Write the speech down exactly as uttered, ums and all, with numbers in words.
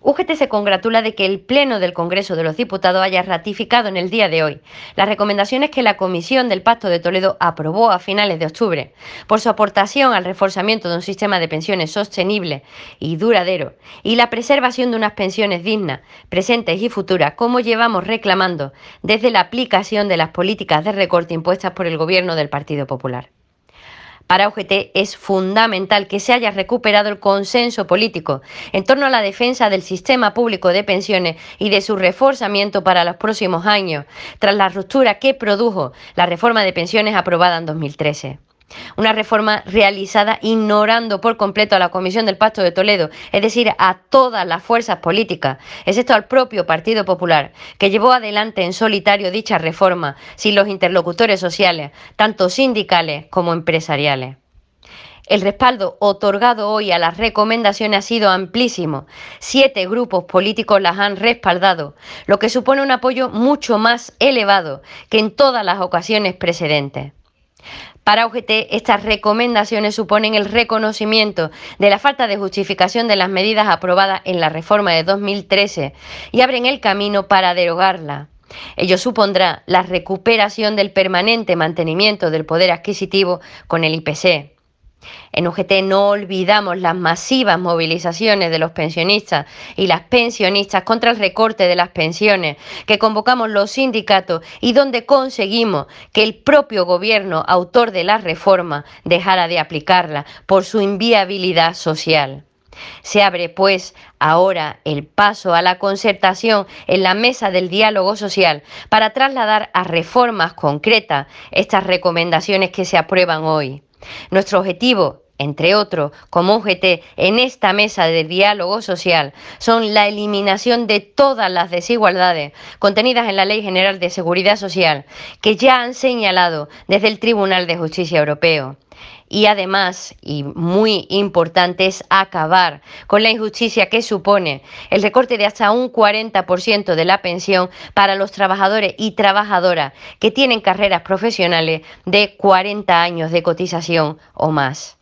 U G T se congratula de que el Pleno del Congreso de los Diputados haya ratificado en el día de hoy las recomendaciones que la Comisión del Pacto de Toledo aprobó a finales de octubre, por su aportación al reforzamiento de un sistema de pensiones sostenible y duradero y la preservación de unas pensiones dignas, presentes y futuras, como llevamos reclamando desde la aplicación de las políticas de recorte impuestas por el Gobierno del Partido Popular. Para U G T es fundamental que se haya recuperado el consenso político en torno a la defensa del sistema público de pensiones y de su reforzamiento para los próximos años, tras la ruptura que produjo la reforma de pensiones aprobada en dos mil trece. Una reforma realizada ignorando por completo a la Comisión del Pacto de Toledo, es decir, a todas las fuerzas políticas, excepto al propio Partido Popular, que llevó adelante en solitario dicha reforma, sin los interlocutores sociales, tanto sindicales como empresariales. El respaldo otorgado hoy a las recomendaciones ha sido amplísimo. Siete grupos políticos las han respaldado, lo que supone un apoyo mucho más elevado que en todas las ocasiones precedentes. Para U G T, estas recomendaciones suponen el reconocimiento de la falta de justificación de las medidas aprobadas en la reforma de dos mil trece y abren el camino para derogarla. Ello supondrá la recuperación del permanente mantenimiento del poder adquisitivo con el I P C. En U G T no olvidamos las masivas movilizaciones de los pensionistas y las pensionistas contra el recorte de las pensiones que convocamos los sindicatos y donde conseguimos que el propio gobierno, autor de la reforma, dejara de aplicarla por su inviabilidad social. Se abre, pues, ahora el paso a la concertación en la mesa del diálogo social para trasladar a reformas concretas estas recomendaciones que se aprueban hoy. Nuestro objetivo, entre otros, como U G T, en esta mesa de diálogo social, son la eliminación de todas las desigualdades contenidas en la Ley General de Seguridad Social, que ya han señalado desde el Tribunal de Justicia Europeo. Y además, y muy importante, es acabar con la injusticia que supone el recorte de hasta un cuarenta por ciento de la pensión para los trabajadores y trabajadoras que tienen carreras profesionales de cuarenta años de cotización o más.